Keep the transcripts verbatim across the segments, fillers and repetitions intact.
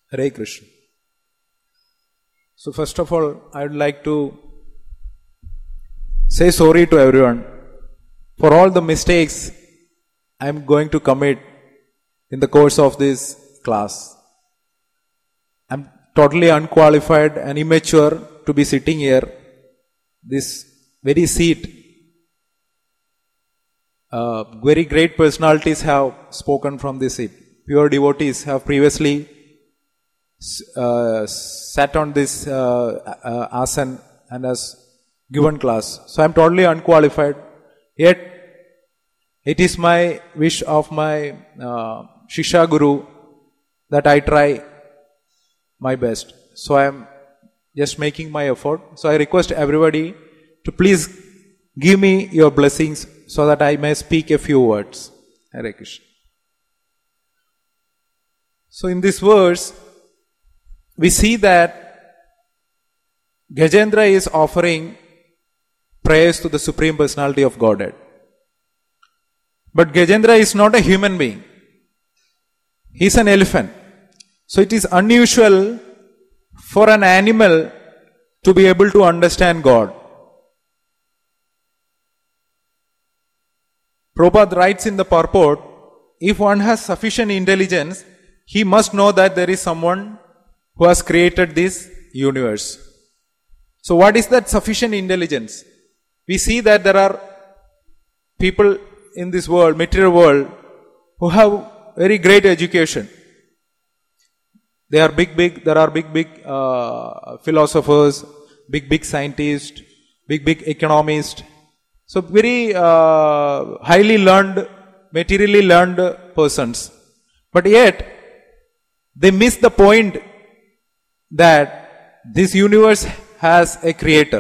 Hare Krishna. So first of all, I would like to say sorry to everyone for all the mistakes I am going to commit in the course of this class. I am totally unqualified and immature to be sitting here, this very seat. Uh, very great personalities have spoken from this seat. Pure devotees have previously uh, sat on this uh, uh, asan and has given class. So I am totally unqualified. Yet it is my wish of my uh, Shiksha Guru that I try my best. So I am just making my effort. So I request everybody to please give me your blessings so that I may speak a few words. Hare Krishna. So in this verse, we see that Gajendra is offering praise to the Supreme Personality of Godhead. But Gajendra is not a human being. He is an elephant. So it is unusual for an animal to be able to understand God. Prabhupada writes in the purport, if one has sufficient intelligence, he must know that there is someone who has created this universe. So what is that sufficient intelligence? We see that there are people in this world, material world, who have very great education. They are big, big, there are big, big uh, philosophers, big, big scientists, big, big economists. So very uh, highly learned, materially learned persons. But yet, they miss the point that this universe has a creator.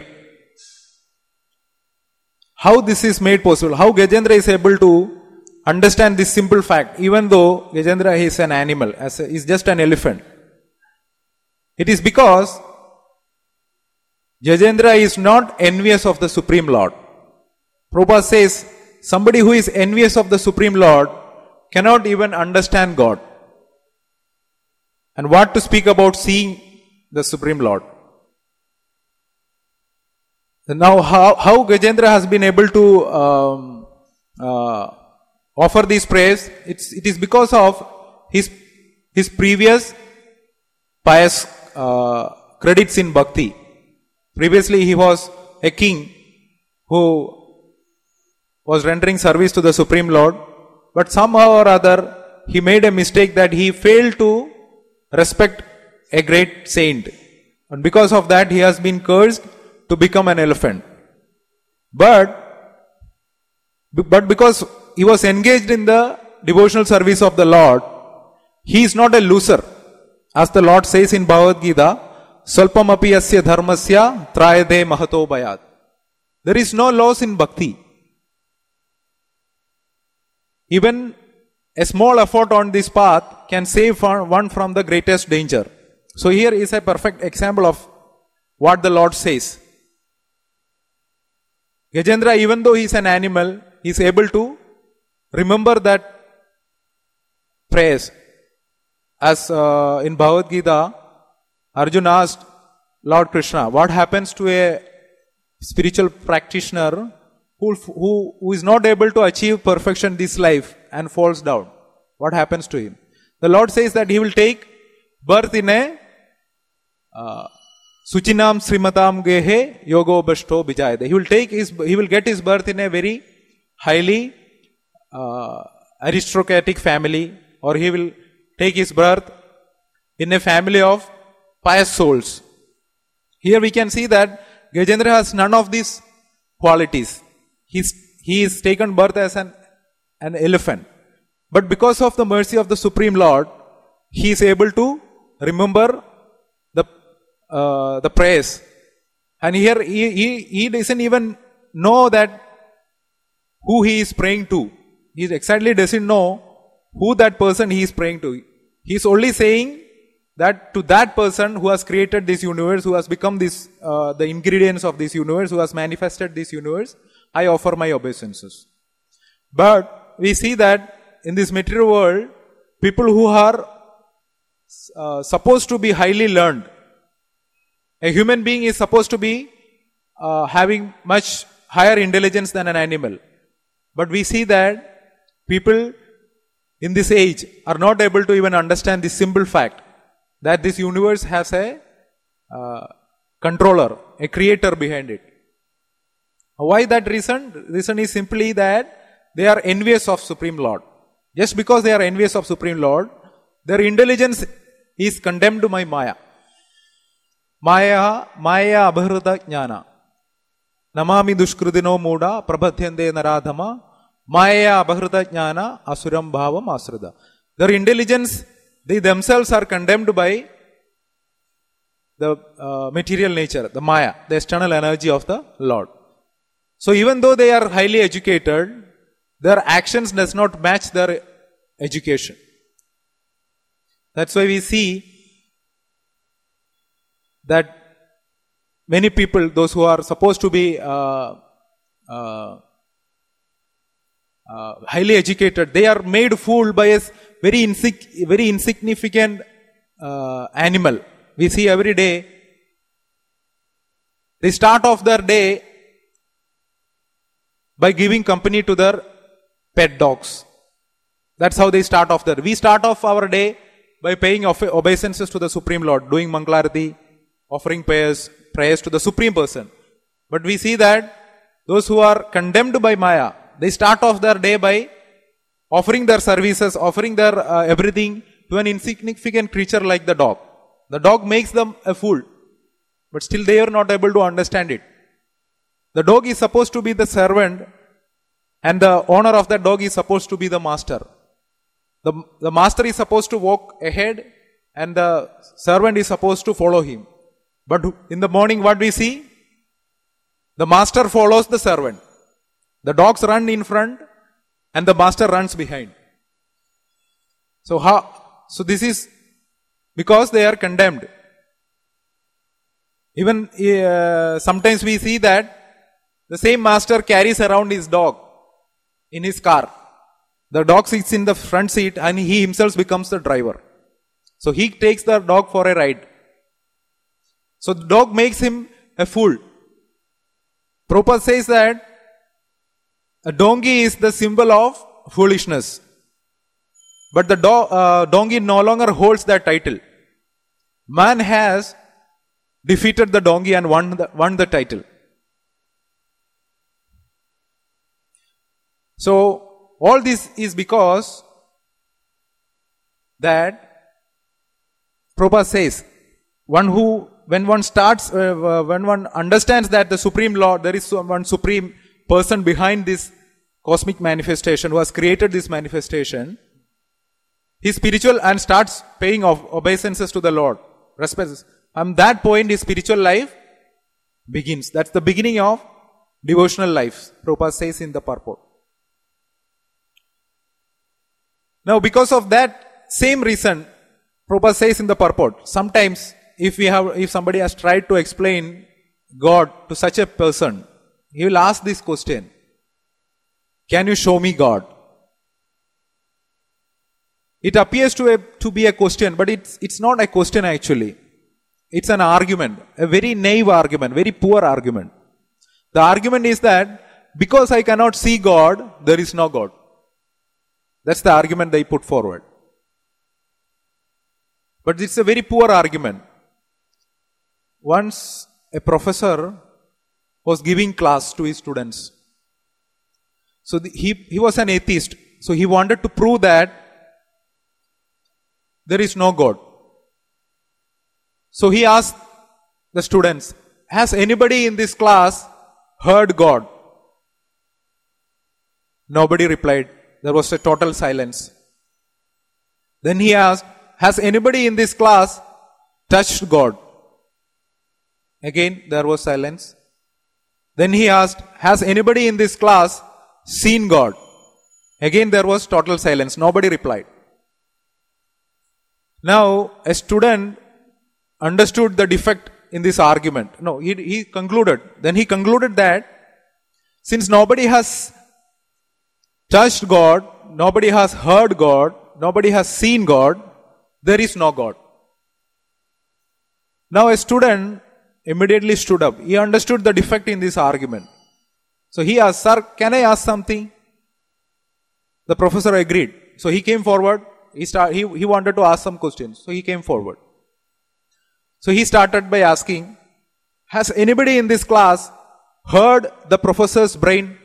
How this is made possible? How Gajendra is able to understand this simple fact, even though Gajendra is an animal, as a, is just an elephant. It is because Gajendra is not envious of the Supreme Lord. Prabhupada says, somebody who is envious of the Supreme Lord cannot even understand God. And what to speak about seeing the Supreme Lord? Now, how, how Gajendra has been able to um, uh, offer this praise? It's, it is because of his, his previous pious uh, credits in bhakti. Previously, he was a king who was rendering service to the Supreme Lord, but somehow or other, he made a mistake that he failed to respect a great saint. And because of that, he has been cursed to become an elephant. But, but because he was engaged in the devotional service of the Lord, he is not a loser. As the Lord says in Bhagavad Gita, Salpam api asya dharmasya trayade mahato bhayat. There is no loss in bhakti. Even a small effort on this path can save one from the greatest danger. So here is a perfect example of what the Lord says. Gajendra, even though he is an animal, he is able to remember that praise. As uh, in Bhagavad Gita, Arjuna asked Lord Krishna, what happens to a spiritual practitioner who, who, who is not able to achieve perfection this life and falls down? What happens to him? The Lord says that he will take birth in a uh, Suchinam Srimatam Gehe Yogo Bhashto Bijayade. He will take his, he will get his birth in a very highly uh, aristocratic family, or he will take his birth in a family of pious souls. Here we can see that Gajendra has none of these qualities. He's, he is taken birth as an, an elephant. But because of the mercy of the Supreme Lord, he is able to remember the, uh, the praise. And here he, he, he doesn't even know that who he is praying to. He exactly doesn't know who that person he is praying to. He is only saying that to that person who has created this universe, who has become this, uh, the ingredients of this universe, who has manifested this universe, I offer my obeisances. But we see that in this material world, people who are uh, supposed to be highly learned. A human being is supposed to be uh, having much higher intelligence than an animal. But we see that people in this age are not able to even understand the simple fact that this universe has a uh, controller, a creator behind it. Why that reason? The reason is simply that they are envious of Supreme Lord. Just because they are envious of Supreme Lord, their intelligence is condemned by Maya. Maya, Maya abhruta jnana. Namami dushkrudino muda prabhatyande naradhama. Maya abhruta jnana asuram bhavam asrada. Their intelligence, they themselves are condemned by the uh, material nature, the Maya, the external energy of the Lord. So even though they are highly educated, their actions does not match their education. That's why we see that many people, those who are supposed to be uh, uh, uh, highly educated, they are made fool by a very, insig- very insignificant uh, animal. We see every day, they start off their day by giving company to their pet dogs. That's how they start off their. We start off our day by paying obeisances to the Supreme Lord, doing Mangalarati, offering prayers, prayers to the Supreme Person. But we see that those who are condemned by Maya, they start off their day by offering their services, offering their uh, everything to an insignificant creature like the dog. The dog makes them a fool, but still they are not able to understand it. The dog is supposed to be the servant, and the owner of that dog is supposed to be the master. The, the master is supposed to walk ahead, and the servant is supposed to follow him. But in the morning, what we see? The master follows the servant. The dogs run in front, and the master runs behind. So how? So this is because they are condemned. Even uh, sometimes we see that the same master carries around his dog in his car. The dog sits in the front seat and he himself becomes the driver. So he takes the dog for a ride. So the dog makes him a fool. Prabhupada says that a donkey is the symbol of foolishness. But the do- uh, donkey no longer holds that title. Man has defeated the donkey and won the, won the title. So, all this is because that Prabhupada says, one who, when one starts, uh, when one understands that the Supreme Lord, there is one Supreme Person behind this cosmic manifestation who has created this manifestation, he is spiritual and starts paying obeisances to the Lord. Respects. From that point, his spiritual life begins. That's the beginning of devotional life, Prabhupada says in the purport. Now, because of that same reason, Prabhupada says in the purport, sometimes if we have, if somebody has tried to explain God to such a person, he will ask this question: can you show me God? It appears to, a, to be a question, but it's, it's not a question actually. It's an argument, a very naive argument, very poor argument. The argument is that because I cannot see God, there is no God. That's the argument they put forward. But it's a very poor argument. Once a professor was giving class to his students. So the, he, he was an atheist. So he wanted to prove that there is no God. So he asked the students, has anybody in this class heard God? Nobody replied. There was a total silence. Then he asked, has anybody in this class touched God? Again, there was silence. Then he asked, has anybody in this class seen God? Again, there was total silence. Nobody replied. Now, a student understood the defect in this argument. No, he, he concluded. Then he concluded that since nobody has touched God, nobody has heard God, nobody has seen God, there is no God. Now a student immediately stood up. He understood the defect in this argument. So he asked, "Sir, can I ask something?" The professor agreed. So he came forward. He, start, he, he wanted to ask some questions. So he came forward. So he started by asking, "Has anybody in this class heard the professor's brain?"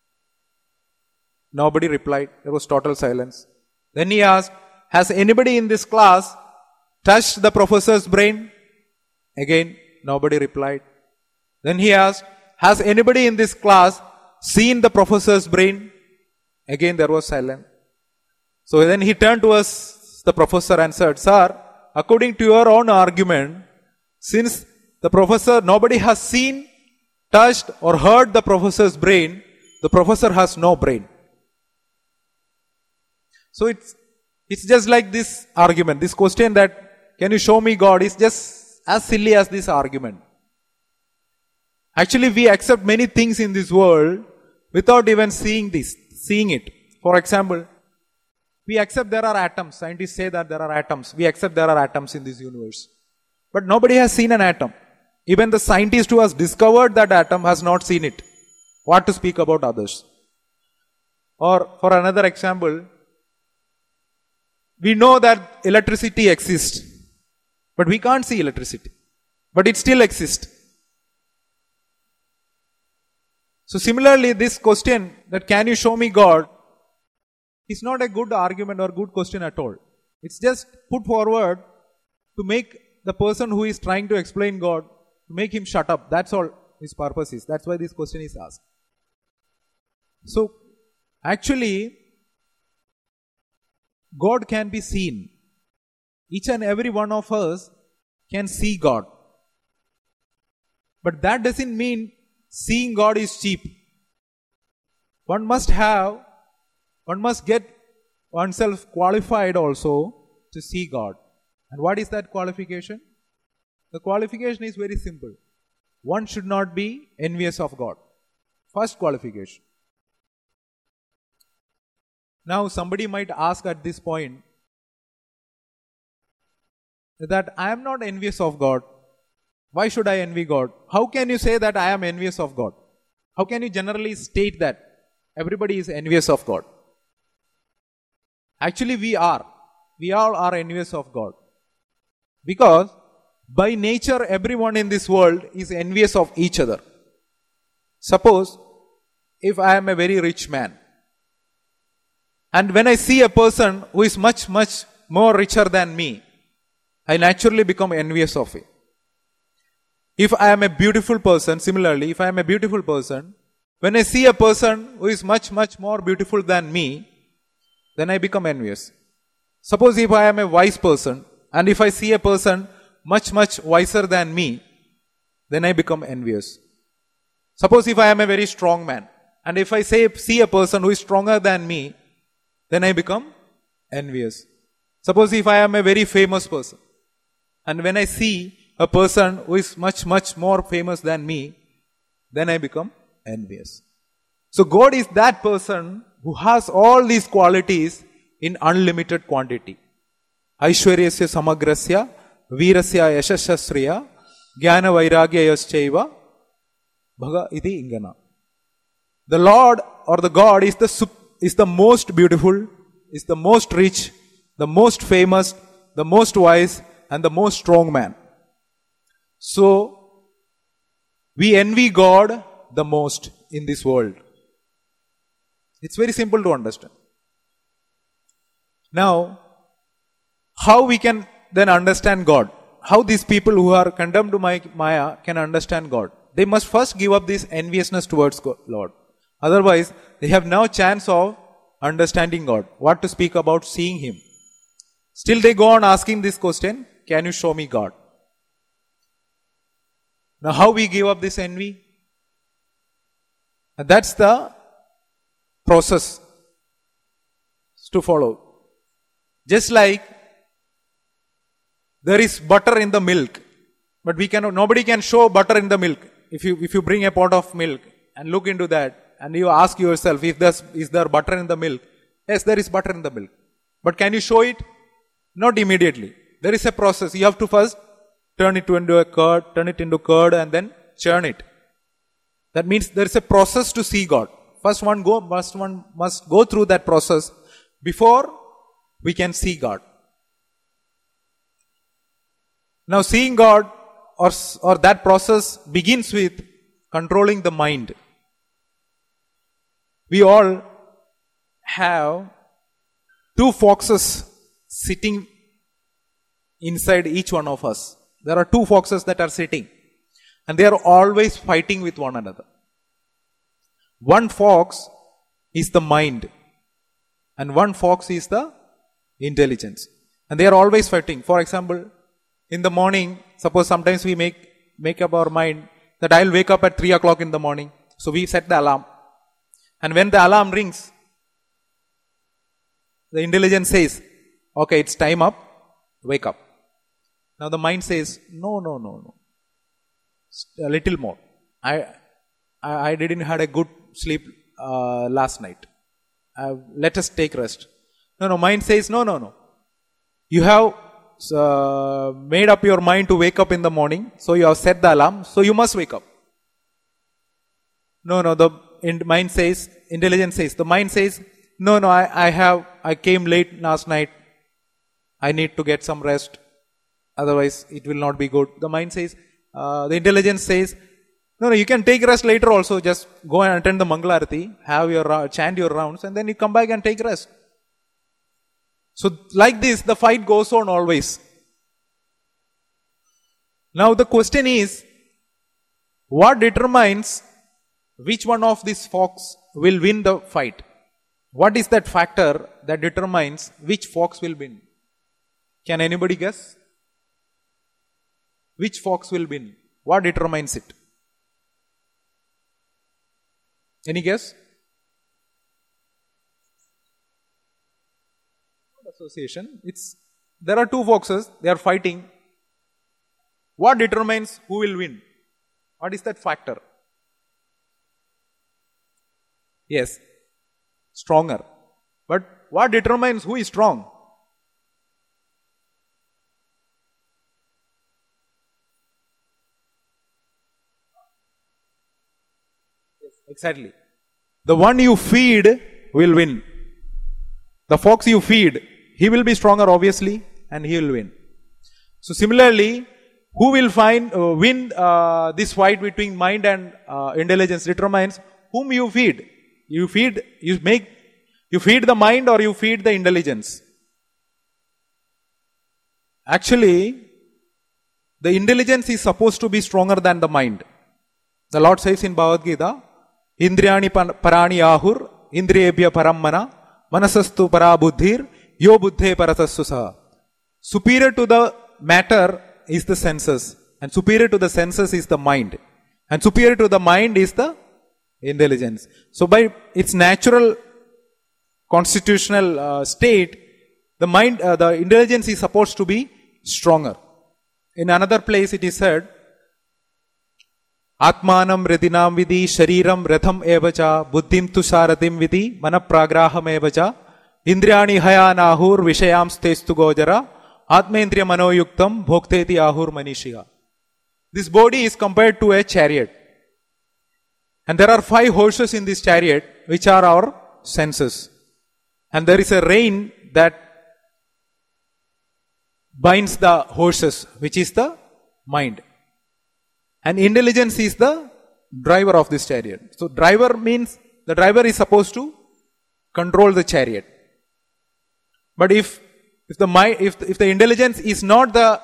Nobody replied. There was total silence. Then he asked, "Has anybody in this class touched the professor's brain?" Again, nobody replied. Then he asked, "Has anybody in this class seen the professor's brain?" Again, there was silence. So then he turned to us, the professor, and said, "Sir, according to your own argument, since the professor, nobody has seen, touched, or heard the professor's brain, the professor has no brain." So it's, it's just like this argument. This question that, "Can you show me God?" is just as silly as this argument. Actually, we accept many things in this world without even seeing this, seeing it. For example, we accept there are atoms. Scientists say that there are atoms. We accept there are atoms in this universe. But nobody has seen an atom. Even the scientist who has discovered that atom has not seen it. What to speak about others? Or for another example, we know that electricity exists, but we can't see electricity. But it still exists. So similarly, this question that "Can you show me God?" is not a good argument or good question at all. It's just put forward to make the person who is trying to explain God, to make him shut up. That's all his purpose is. That's why this question is asked. So actually, God can be seen. Each and every one of us can see God. But that doesn't mean seeing God is cheap. One must have, one must get oneself qualified also to see God. And what is that qualification? The qualification is very simple. One should not be envious of God. First qualification. Now somebody might ask at this point that I am not envious of God. Why should I envy God? How can you say that I am envious of God? How can you generally state that everybody is envious of God? Actually, we are. We all are envious of God. Because by nature, everyone in this world is envious of each other. Suppose, if I am a very rich man, and when I see a person who is much, much more richer than me, I naturally become envious of him. If I am a beautiful person, similarly, if I am a beautiful person, when I see a person who is much, much more beautiful than me, then I become envious. Suppose if I am a wise person, and if I see a person much, much wiser than me, then I become envious. Suppose if I am a very strong man, and if I say, see a person who is stronger than me, then I become envious. Suppose if I am a very famous person, and when I see a person who is much, much more famous than me, then I become envious. So God is that person who has all these qualities in unlimited quantity. Aishwaryasya samagrasya, virasya yashashasriya, jnana vairagyayaschaiva, bhaga iti ingana. The Lord or the God is the, is the most beautiful, is the most rich, the most famous, the most wise, and the most strong man. So, we envy God the most in this world. It's very simple to understand. Now, how we can then understand God? How these people who are condemned to Maya can understand God? They must first give up this enviousness towards God, Lord. Otherwise, they have no chance of understanding God. What to speak about seeing Him? Still they go on asking this question, can you show me God? Now how we give up this envy? And that's the process to follow. Just like there is butter in the milk, but we cannot, nobody can show butter in the milk. If you, if you bring a pot of milk and look into that and you ask yourself, if there's, is there butter in the milk? Yes, there is butter in the milk. But can you show it? Not immediately. There is a process. You have to first turn it into a curd, turn it into curd and then churn it. That means there is a process to see God. First one go, first one must go through that process before we can see God. Now seeing God or, or that process begins with controlling the mind. We all have two foxes sitting inside each one of us. There are two foxes that are sitting and they are always fighting with one another. One fox is the mind and one fox is the intelligence. And they are always fighting. For example, in the morning, suppose sometimes we make, make up our mind that I'll wake up at three o'clock in the morning. So we set the alarm. And when the alarm rings, the intelligence says, okay, it's time up, wake up. Now the mind says, no, no, no, no. A little more. I I, I didn't had a good sleep uh, last night. Uh, let us take rest. No, no, mind says, no, no, no. You have uh, made up your mind to wake up in the morning, so you have set the alarm, so you must wake up. No, no, the mind says, intelligence says, the mind says, no, no, I, I have, I came late last night. I need to get some rest. Otherwise, it will not be good. The mind says, uh, the intelligence says, no, no, you can take rest later also. Just go and attend the Mangala Arati, have your, chant your rounds, and then you come back and take rest. So, like this, the fight goes on always. Now, the question is, what determines which one of these fox will win the fight? What is that factor that determines which fox will win? Can anybody guess? Which fox will win? What determines it? Any guess? Association. It's there are two foxes. They are fighting. What determines who will win? What is that factor? Yes, stronger. But what determines who is strong? Yes, exactly. The one you feed will win. The fox you feed, he will be stronger obviously and he will win. So similarly, who will find uh, win uh, this fight between mind and uh, intelligence determines whom you feed. You feed, you make, you feed the mind or you feed the intelligence. Actually, the intelligence is supposed to be stronger than the mind. The Lord says in Bhagavad Gita, Indriyani parani ahur, indriyebhya parammana, manasastu parabuddhir, yo buddhe paratassu saha. Superior to the matter is the senses. And superior to the senses is the mind. And superior to the mind is the intelligence. So by its natural constitutional uh, state, the mind, uh, the intelligence is supposed to be stronger. In another place it is said, Atmanam redinam vidhi shariram ratham evacha buddhim tu saratim vidhi manapragraham evacha indriyani hayanahur vishayam stestu gojara atmendriya manoyuktam bhokteti ahur manishiha. This body is compared to a chariot. And there are five horses in this chariot, which are our senses. And there is a rein that binds the horses, which is the mind. And intelligence is the driver of this chariot. So driver means the driver is supposed to control the chariot. But if if the mind, if if the intelligence is not the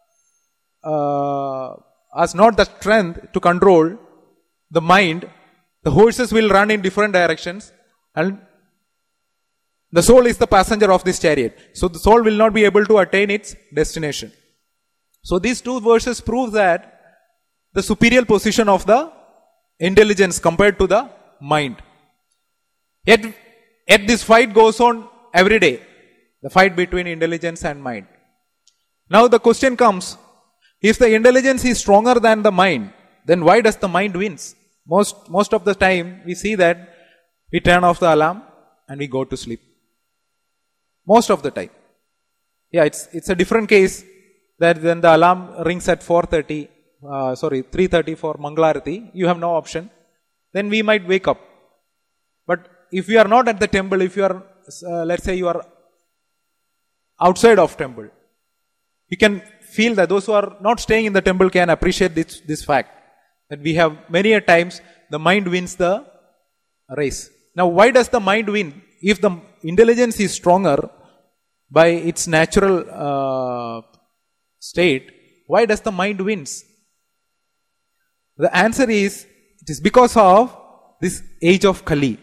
uh, has not the strength to control the mind, the horses will run in different directions and the soul is the passenger of this chariot. So the soul will not be able to attain its destination. So these two verses prove that the superior position of the intelligence compared to the mind. Yet, yet this fight goes on every day. The fight between intelligence and mind. Now the question comes, if the intelligence is stronger than the mind, then why does the mind wins? Most, most of the time we see that we turn off the alarm and we go to sleep. Most of the time. Yeah, it's it's a different case that when the alarm rings at four thirty, uh, sorry, three thirty for Mangalarati, you have no option. Then we might wake up. But if you are not at the temple, if you are, uh, let's say you are outside of temple, you can feel that those who are not staying in the temple can appreciate this, this fact. That we have many a times the mind wins the race. Now why does the mind win? If the intelligence is stronger by its natural uh, state, why does the mind wins? The answer is, it is because of this age of Kali.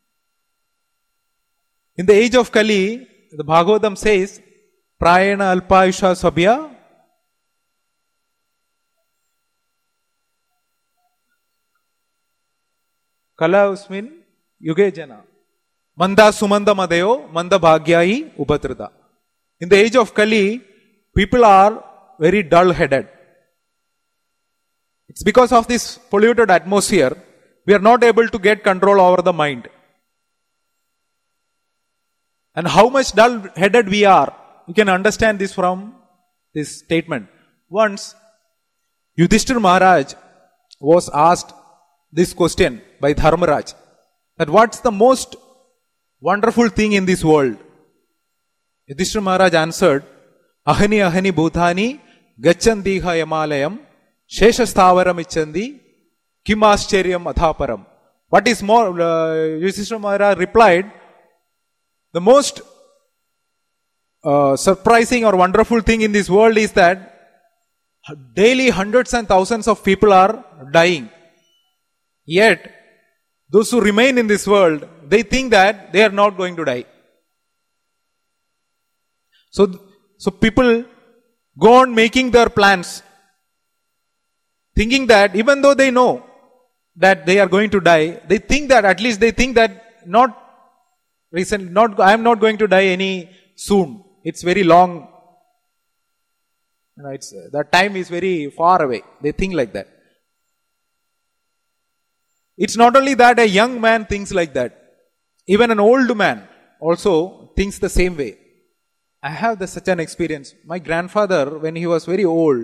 In the age of Kali, the Bhagavatam says, Prayana Alpayusha Sabhya Kala Usmin Yuge Jana Manda Sumanda Madeo Manda Bhagyai Upatrida. In the age of Kali, people are very dull-headed. It's because of this polluted atmosphere, we are not able to get control over the mind. And how much dull-headed we are, you can understand this from this statement. Once, Yudhishthira Maharaj was asked this question by Dharmaraj, that what's the most wonderful thing in this world? Yudhishthira Maharaj answered, Ahani ahani bhutani gachandiha yamalayam sheshastavaram ichandi kimaschariam adhaparam. What is more, uh, Yudhishthira Maharaj replied, the most uh, surprising or wonderful thing in this world is that daily hundreds and thousands of people are dying. Yet, those who remain in this world, they think that they are not going to die. So, so people go on making their plans, thinking that even though they know that they are going to die, they think that at least they think that not recent, not I am not going to die any soon. It's very long. You know, it's that time is very far away. They think like that. It's not only that a young man thinks like that. Even an old man also thinks the same way. I have the, such an experience. My grandfather, when he was very old,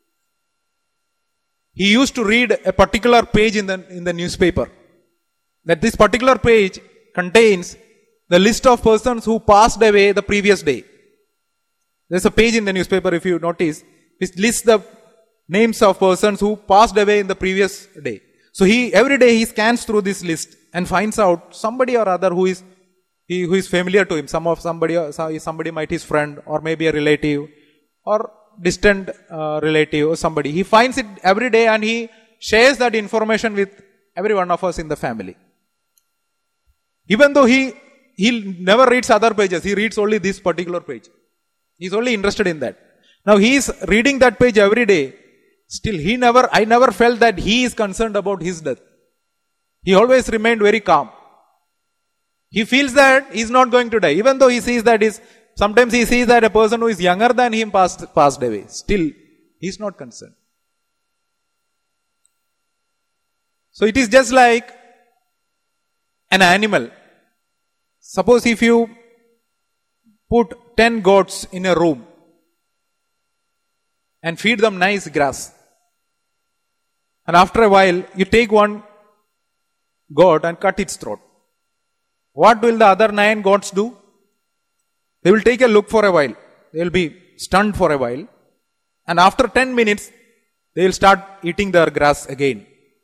he used to read a particular page in the, in the newspaper. That this particular page contains the list of persons who passed away the previous day. There's a page in the newspaper, if you notice, which lists the names of persons who passed away in the previous day. So he, every day he scans through this list and finds out somebody or other who is, he, who is familiar to him. Some of somebody, somebody might his friend or maybe a relative or distant uh, relative or somebody. He finds it every day and he shares that information with every one of us in the family. Even though he, he never reads other pages, he reads only this particular page. He's only interested in that. Now he is reading that page every day. Still, he never, I never felt that he is concerned about his death. He always remained very calm. He feels that he is not going to die. Even though he sees that is, sometimes he sees that a person who is younger than him passed, passed away. Still, he is not concerned. So it is just like an animal. Suppose if you put ten goats in a room and feed them nice grass. And after a while, you take one goat and cut its throat. What will the other nine goats do? They will take a look for a while. They will be stunned for a while. And after ten minutes, they will start eating their grass again.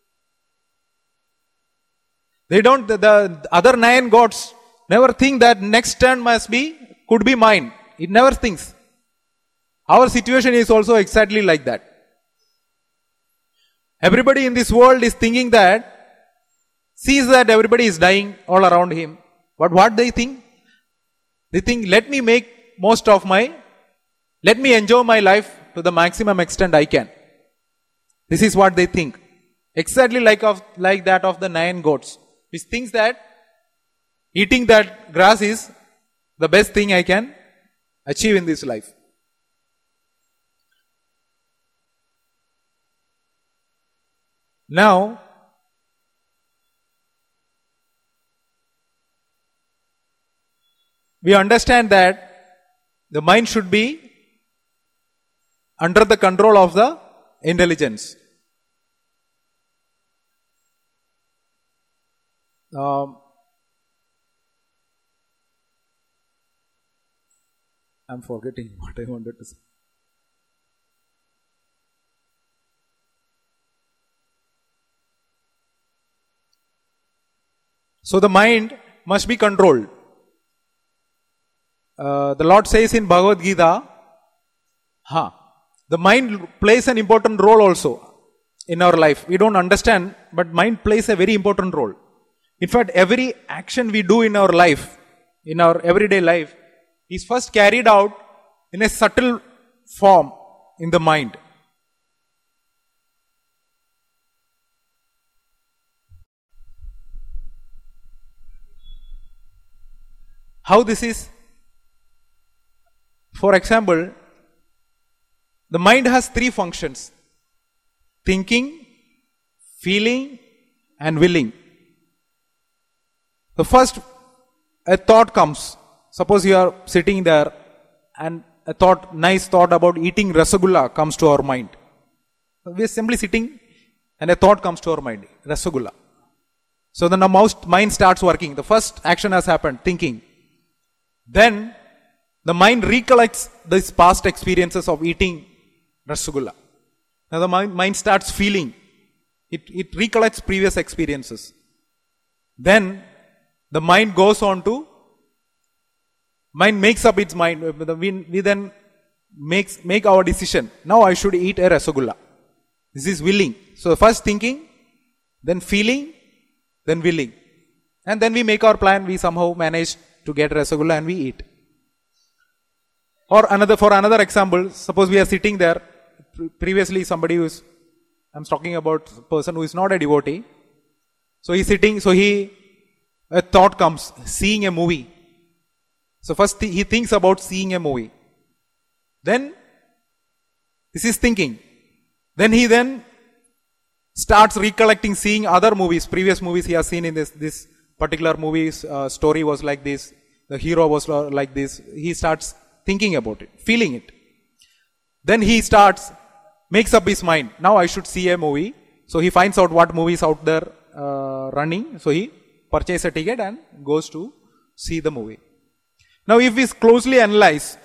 They don't, the, the other nine goats never think that next turn must be, could be mine. It never thinks. Our situation is also exactly like that. Everybody in this world is thinking that, sees that everybody is dying all around him. But what they think? They think, let me make most of my, let me enjoy my life to the maximum extent I can. This is what they think. Exactly like of, like that of the nine goats, which thinks that eating that grass is the best thing I can achieve in this life. Now, we understand that the mind should be under the control of the intelligence. Um, I'm forgetting what I wanted to say. So the mind must be controlled. Uh, the Lord says in Bhagavad Gita, huh, the mind plays an important role also in our life. We don't understand, but mind plays a very important role. In fact, every action we do in our life, in our everyday life, is first carried out in a subtle form in the mind. How this is? For example, the mind has three functions: thinking, feeling, and willing. The first, a thought comes. Suppose you are sitting there and a thought, nice thought about eating rasagulla comes to our mind. We are simply sitting and a thought comes to our mind, rasagulla. So then our mind starts working. The first action has happened, thinking. Then the mind recollects these past experiences of eating rasagulla. Now the mind, mind starts feeling. It, it recollects previous experiences. Then the mind goes on to, mind makes up its mind. We, we then makes, make our decision. Now I should eat a rasagulla. This is willing. So first thinking, then feeling, then willing. And then we make our plan. We somehow manage to get rasagulla and we eat. Or another, for another example, suppose we are sitting there. Previously somebody who is, I'm talking about a person who is not a devotee. So he's sitting, so he, a thought comes, seeing a movie. So first th- he thinks about seeing a movie. Then, this is thinking. Then he then starts recollecting seeing other movies, previous movies he has seen in this, this particular movie's uh, story was like this, the hero was like this. He starts thinking about it, feeling it. Then he starts, makes up his mind. Now I should see a movie. So he finds out what movie is out there uh, running. So he purchases a ticket and goes to see the movie. Now if we closely analyze,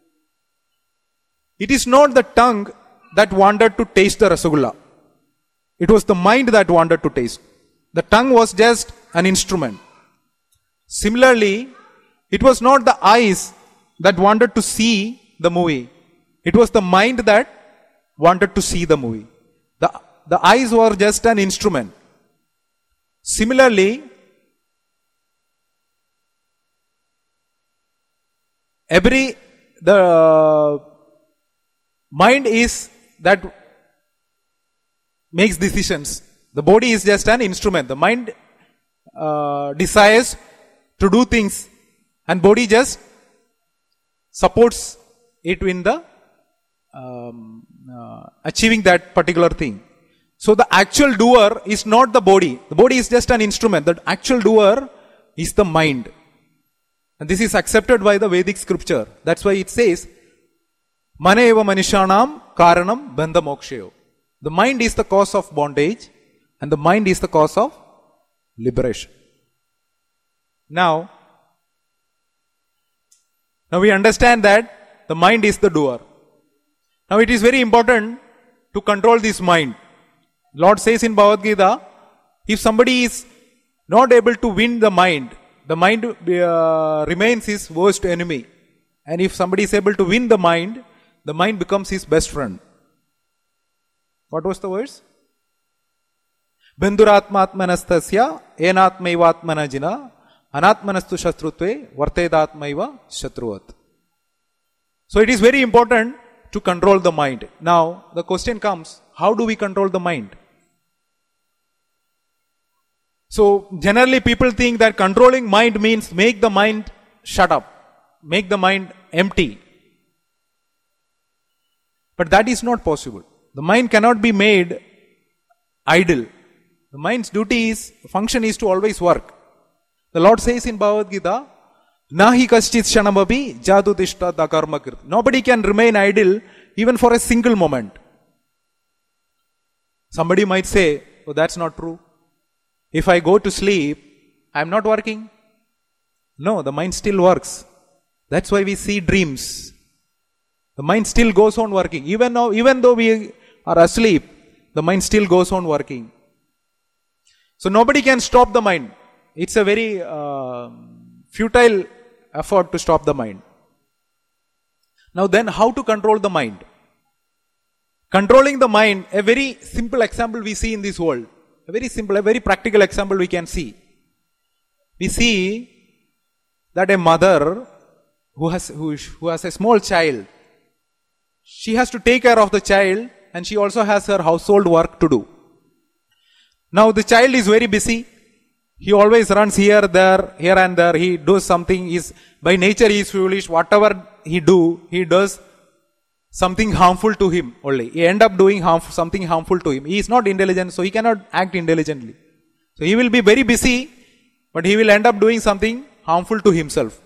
it is not the tongue that wanted to taste the rasagulla. It was the mind that wanted to taste. The tongue was just an instrument. Similarly, it was not the eyes that wanted to see the movie. It was the mind that wanted to see the movie. The, the eyes were just an instrument. Similarly, every, the uh, mind is that makes decisions. The body is just an instrument. The mind uh, desires to do things and body just supports it in the um, uh, achieving that particular thing. So the actual doer is not the body. The body is just an instrument. The actual doer is the mind. And this is accepted by the Vedic scripture. That's why it says, Mana eva manishanam karanam bandha mokshayo. The mind is the cause of bondage and the mind is the cause of liberation. Now, now we understand that the mind is the doer. Now it is very important to control this mind. Lord says in Bhagavad Gita, if somebody is not able to win the mind, the mind uh, remains his worst enemy. And if somebody is able to win the mind, the mind becomes his best friend. What was the verse? Bindhuratmatmanastasya enatmaivatmana jina anatmanastu shatrutve vartedatmaiva shatruvat. So it is very important to control the mind. Now the question comes, how do we control the mind? So generally people think that controlling mind means make the mind shut up, make the mind empty. But that is not possible. The mind cannot be made idle. The mind's duty is, function is to always work. The Lord says in Bhagavad Gita, Nahi kaschit shanamapi jatu tishta dakarma krit. Nobody can remain idle even for a single moment. Somebody might say, oh, that's not true. If I go to sleep, I'm not working. No, the mind still works. That's why we see dreams. The mind still goes on working. Even now, even though we are asleep, the mind still goes on working. So nobody can stop the mind. It's a very uh, futile effort to stop the mind. Now then, how to control the mind? Controlling the mind, a very simple example we see in this world. A very simple, a very practical example we can see. We see that a mother who has, who, who has a small child, she has to take care of the child and she also has her household work to do. Now the child is very busy. He always runs here, there, here and there. He does something. He's, by nature he is foolish. Whatever he do, he does something harmful to him only. He end up doing harm, something harmful to him. He is not intelligent, so he cannot act intelligently. So he will be very busy, but he will end up doing something harmful to himself.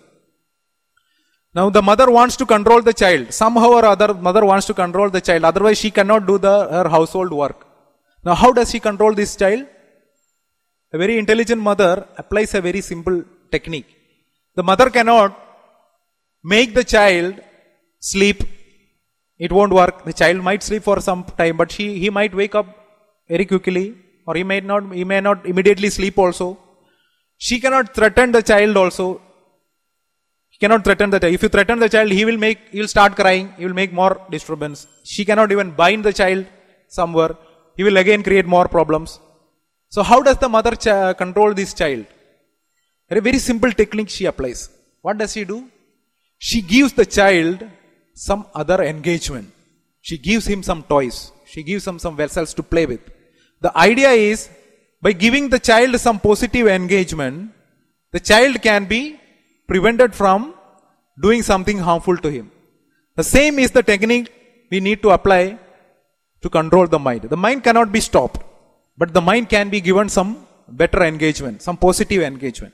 Now the mother wants to control the child. Somehow or other, mother wants to control the child. Otherwise she cannot do the, her household work. Now how does she control this child? A very intelligent mother applies a very simple technique. The mother cannot make the child sleep. It won't work. The child might sleep for some time, but she, he might wake up very quickly, or he may not, he may not immediately sleep also. She cannot threaten the child also. He cannot threaten the child. If you threaten the child, he will make, he will start crying. He will make more disturbance. She cannot even bind the child somewhere. He will again create more problems. So how does the mother ch- control this child? A very simple technique she applies. What does she do? She gives the child some other engagement. She gives him some toys. She gives him some vessels to play with. The idea is, by giving the child some positive engagement, the child can be prevented from doing something harmful to him. The same is the technique we need to apply to control the mind. The mind cannot be stopped, but the mind can be given some better engagement, some positive engagement.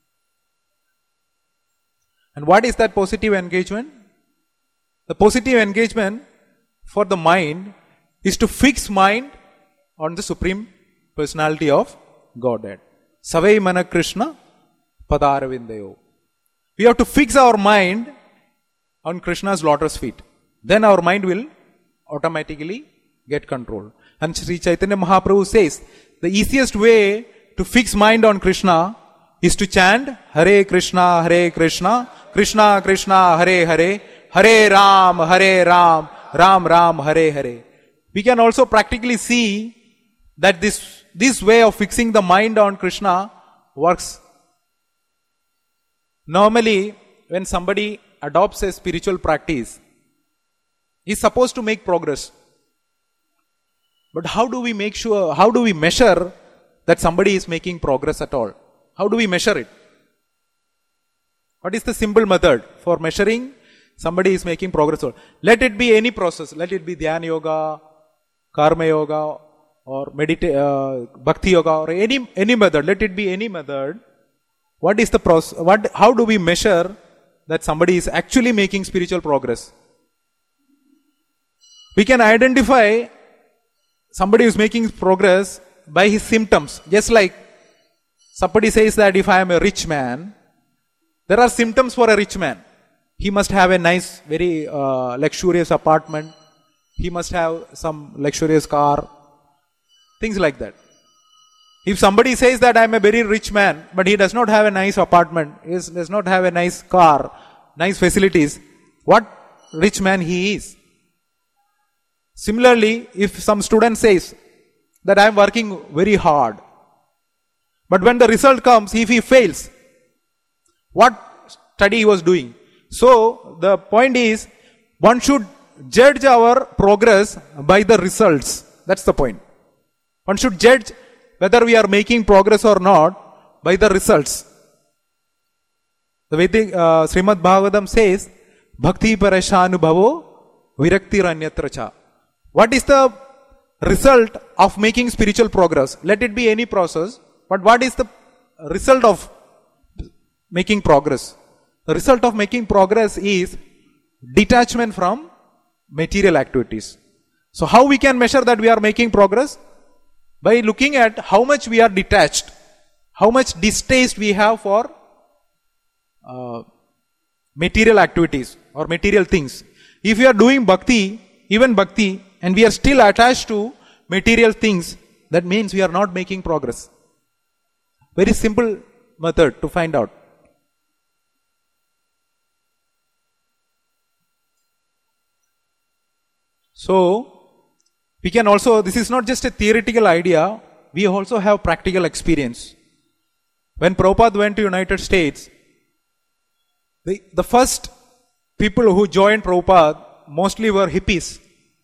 And what is that positive engagement? The positive engagement for the mind is to fix mind on the Supreme Personality of Godhead. Savai Mana Krishna Padaravindayo. We have to fix our mind on Krishna's lotus feet. Then our mind will automatically get control. And Sri Chaitanya Mahaprabhu says, the easiest way to fix mind on Krishna is to chant Hare Krishna, Hare Krishna, Krishna Krishna, Hare Hare, Hare Ram, Hare Ram, Ram Ram, Hare Hare. We can also practically see that this, this way of fixing the mind on Krishna works. Normally, when somebody adopts a spiritual practice, he is supposed to make progress. But how do we make sure, how do we measure that somebody is making progress at all? How do we measure it? What is the simple method for measuring somebody is making progress? Let it be any process. Let it be Dhyana Yoga, Karma Yoga, or medita- uh, Bhakti Yoga, or any, any method. Let it be any method. What is the process? What, how do we measure that somebody is actually making spiritual progress? We can identify somebody who is making progress by his symptoms. Just like somebody says that if I am a rich man, there are symptoms for a rich man. He must have a nice, very uh, luxurious apartment. He must have some luxurious car. Things like that. If somebody says that I am a very rich man, but he does not have a nice apartment, he does not have a nice car, nice facilities, what rich man he is? Similarly, if some student says that I am working very hard, but when the result comes, if he fails, what study he was doing? So, the point is, one should judge our progress by the results. That's the point. One should judge whether we are making progress or not by the results. The Vedic uh, Srimad Bhagavatam says, Bhakti Parashanubhavo Viraktiranyatracha. What is the result of making spiritual progress? Let it be any process, but what is the result of making progress? the result of making progress is detachment from material activities. So how we can measure that we are making progress? By looking at how much we are detached, how much distaste we have for uh, material activities or material things. If we are doing bhakti, even bhakti, and we are still attached to material things, that means we are not making progress. Very simple method to find out. So, we can also, this is not just a theoretical idea, we also have practical experience. When Prabhupada went to United States, the, the first people who joined Prabhupada mostly were hippies.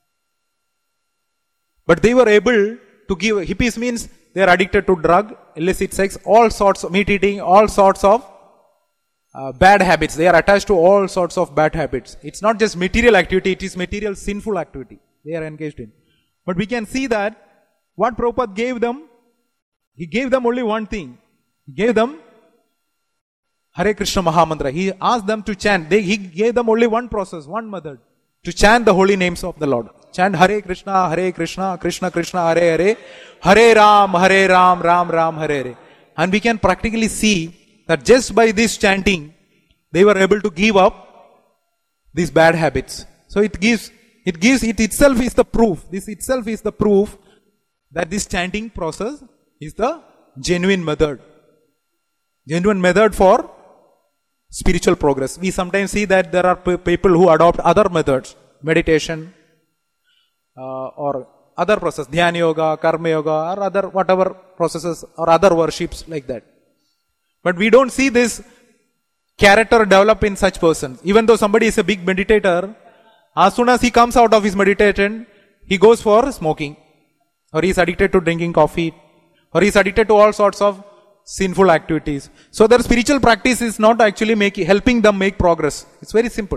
But they were able to give, hippies means they are addicted to drug, illicit sex, all sorts of meat eating, all sorts of uh, bad habits. They are attached to all sorts of bad habits. It's not just material activity, it is material sinful activity they are engaged in. But we can see that what Prabhupada gave them, he gave them only one thing. He gave them Hare Krishna Mahamantra. He asked them to chant. They, he gave them only one process, one method, to chant the holy names of the Lord. Chant Hare Krishna, Hare Krishna, Krishna Krishna, Hare Hare, Hare Ram, Hare Ram, Ram Ram, Hare Hare. And we can practically see that just by this chanting, they were able to give up these bad habits. So it gives, it gives, it itself is the proof. This itself is the proof that this chanting process is the genuine method. Genuine method for spiritual progress. We sometimes see that there are people who adopt other methods, meditation, uh, or other process, dhyana yoga, karma yoga, or other whatever processes, or other worships like that. But we don't see this character develop in such persons. Even though somebody is a big meditator, as soon as he comes out of his meditation, he goes for smoking, or he is addicted to drinking coffee, or he is addicted to all sorts of sinful activities. So their spiritual practice is not actually making, helping them make progress. It's very simple.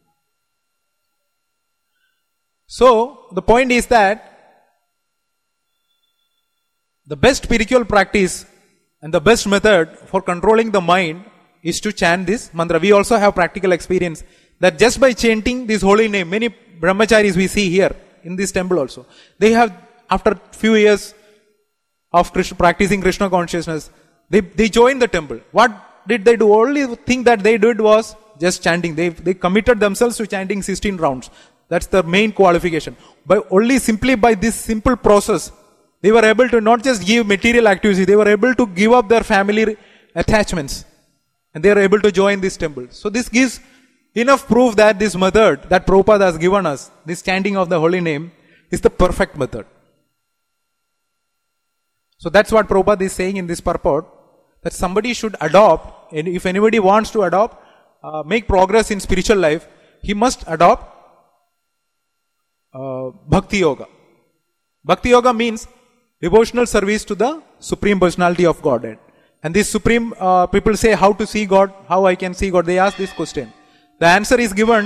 So the point is that the best spiritual practice and the best method for controlling the mind is to chant this mantra. We also have practical experience that just by chanting this holy name, many brahmacharis we see here in this temple also, they have, after few years of Krishna, practicing Krishna consciousness, They, they joined the temple. What did they do? Only thing that they did was just chanting. They, they committed themselves to chanting sixteen rounds. That's the main qualification. By only simply by this simple process, they were able to not just give material activity, they were able to give up their family attachments. And they are able to join this temple. So this gives enough proof that this method that Prabhupada has given us, this chanting of the holy name, is the perfect method. So that's what Prabhupada is saying in this purport, that somebody should adopt, and if anybody wants to adopt, uh, make progress in spiritual life, he must adopt uh, Bhakti Yoga. Bhakti Yoga means devotional service to the Supreme Personality of Godhead. And this Supreme, uh, people say, how to see God, how I can see God. They ask this question. The answer is given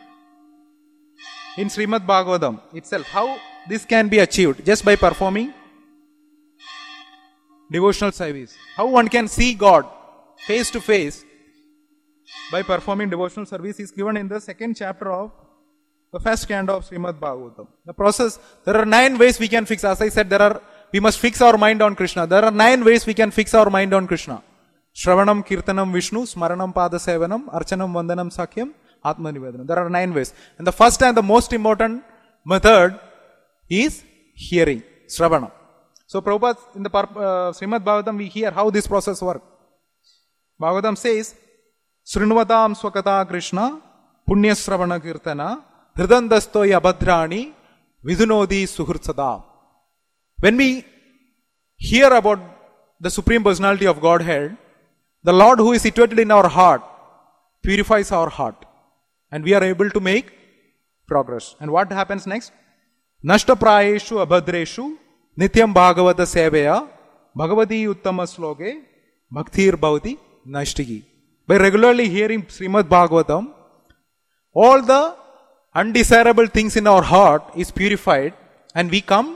in Srimad Bhagavatam itself. How this can be achieved? Just by performing devotional service. How one can see God face to face by performing devotional service is given in the second chapter of the first canto of Srimad Bhagavatam. The process, there are nine ways we can fix. As I said, there are, we must fix our mind on Krishna. There are nine ways we can fix our mind on Krishna. Shravanam, Kirtanam, Vishnu, Smaranam, Padasevanam, Archanam, Vandanam, Sakyam, Atma Nivedanam. There are nine ways. And the first and the most important method is hearing, Shravanam. So Prabhupada, in the uh, Srimad Bhagavatam, we hear how this process works. Bhagavatam says, Srinvatam Swakata Krishna, Punya Sravana Kirtana, Hridandastoy Abhadrani, Vidunodi Suhurtsada. When we hear about the Supreme Personality of Godhead, the Lord who is situated in our heart purifies our heart. And we are able to make progress. And what happens next? Nashta Prayeshu Abhadreshu, Nityam Bhagavata Seveya, Bhagavati Uttama Sloke, Bhaktir Bhavati Nashtigi. By regularly hearing Srimad Bhagavatam, all the undesirable things in our heart is purified and we come,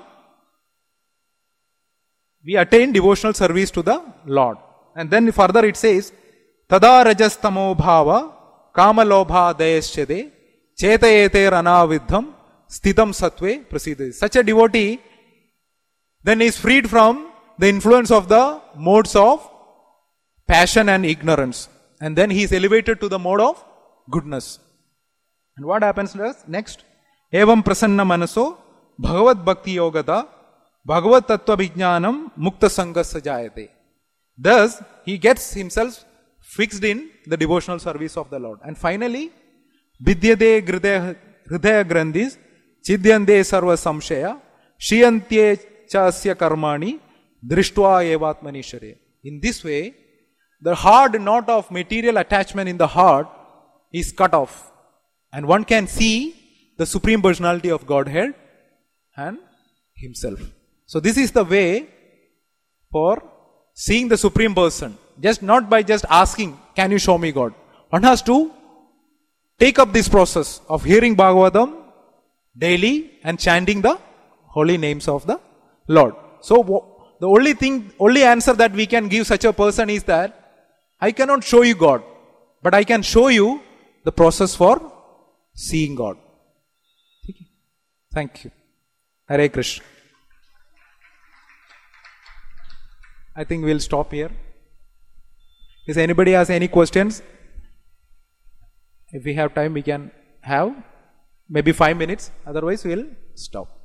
we attain devotional service to the Lord. And then further it says, tada rajastamo bhava kamalobha dayasyade chetayete ranavidham sthitam satve prasidhati. Such a devotee then is freed from the influence of the modes of passion and ignorance. And then he is elevated to the mode of goodness. And what happens next? Evam prasanna manaso bhagavad bhakti yogata bhagavad tattva vijnanam mukta sangasya jayate. Thus, he gets himself fixed in the devotional service of the Lord. And finally, vidyade hridaya grandhis chidyande sarva samshaya shiyantye chasya karmani drishtva evatmani share. In this way, the hard knot of material attachment in the heart is cut off. And one can see the Supreme Personality of Godhead and Himself. So this is the way for seeing the Supreme Person. Just not by just asking, can you show me God? One has to take up this process of hearing Bhagavatam daily and chanting the holy names of the Lord. So the only thing, only answer that we can give such a person is that I cannot show you God, but I can show you the process for seeing God. Thank you. Hare Krishna. I think we'll stop here. If anybody has any questions, if we have time, we can have maybe five minutes. Otherwise, we'll stop.